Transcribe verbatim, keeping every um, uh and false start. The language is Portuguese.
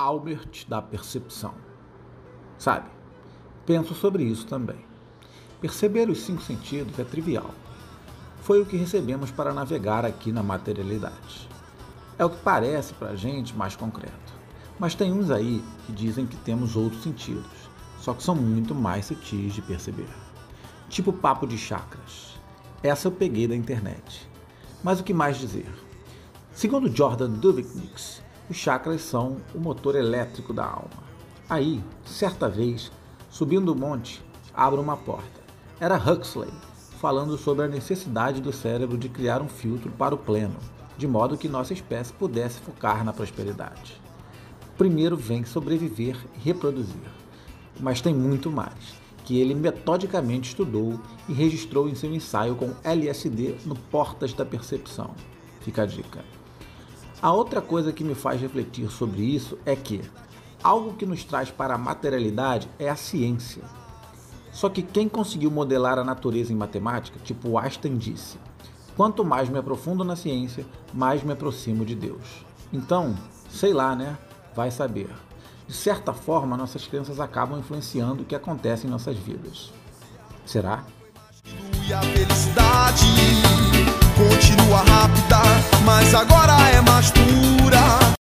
Albert da percepção. Sabe, penso sobre isso também. Perceber os cinco sentidos é trivial. Foi o que recebemos para navegar aqui na materialidade. É o que parece para a gente mais concreto. Mas tem uns aí que dizem que temos outros sentidos, só que são muito mais sutis de perceber. Tipo papo de chakras. Essa eu peguei da internet. Mas o que mais dizer? Segundo Jordan Duvnikins, os chakras são o motor elétrico da alma. Aí, certa vez, subindo o monte, abro uma porta. Era Huxley, falando sobre a necessidade do cérebro de criar um filtro para o pleno, de modo que nossa espécie pudesse focar na prosperidade. Primeiro vem sobreviver e reproduzir. Mas tem muito mais, que ele metodicamente estudou e registrou em seu ensaio com L S D no Portas da Percepção. Fica a dica. A outra coisa que me faz refletir sobre isso é que algo que nos traz para a materialidade é a ciência. Só que quem conseguiu modelar a natureza em matemática, tipo Einstein disse, quanto mais me aprofundo na ciência, mais me aproximo de Deus. Então, sei lá, né? Vai saber. De certa forma, nossas crenças acabam influenciando o que acontece em nossas vidas. Será? E a felicidade continua rápida, mas agora é mais pura.